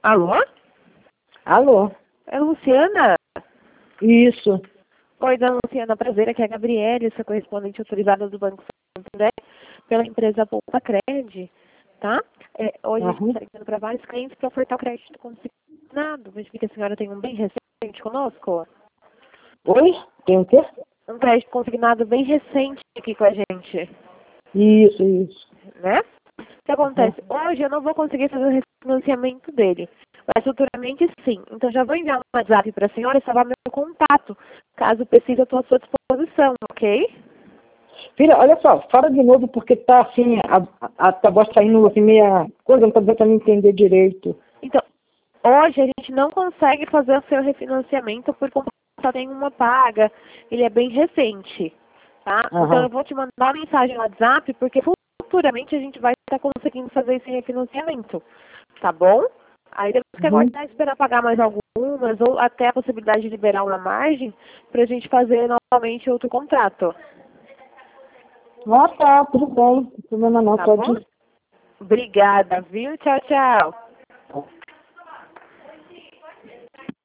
Alô? Alô? É Luciana? Isso. Oi, dona Luciana, prazer, aqui é a Gabriele, sua correspondente autorizada do Banco Santander, pela empresa Poupa Cred, tá? Hoje a gente está ligando para vários clientes para ofertar o crédito consignado. Veja que a senhora tem um bem recente conosco. Oi? Tem o quê? Um crédito consignado bem recente aqui com a gente, Isso. né? O que acontece? Hoje eu não vou conseguir fazer o refinanciamento dele, mas futuramente sim. Então já vou enviar um WhatsApp para a senhora e salvar meu contato. Caso precise, eu estou à sua disposição, ok? Filha, olha só, fala de novo porque tá assim, a voz saindo assim meia coisa, não tá dando pra me entender direito. Então, hoje a gente não consegue fazer o seu refinanciamento porque só tem uma paga. Ele é bem recente, tá? Então eu vou te mandar uma mensagem no WhatsApp porque futuramente a gente vai estar conseguindo fazer esse refinanciamento, tá bom? Aí temos que aguardar e esperar pagar mais algumas ou até a possibilidade de liberar uma margem para a gente fazer novamente outro contrato. Ah, tá, tudo bem. Não tem problema não, Tá bom? pode. Obrigada, viu? Tchau, tchau.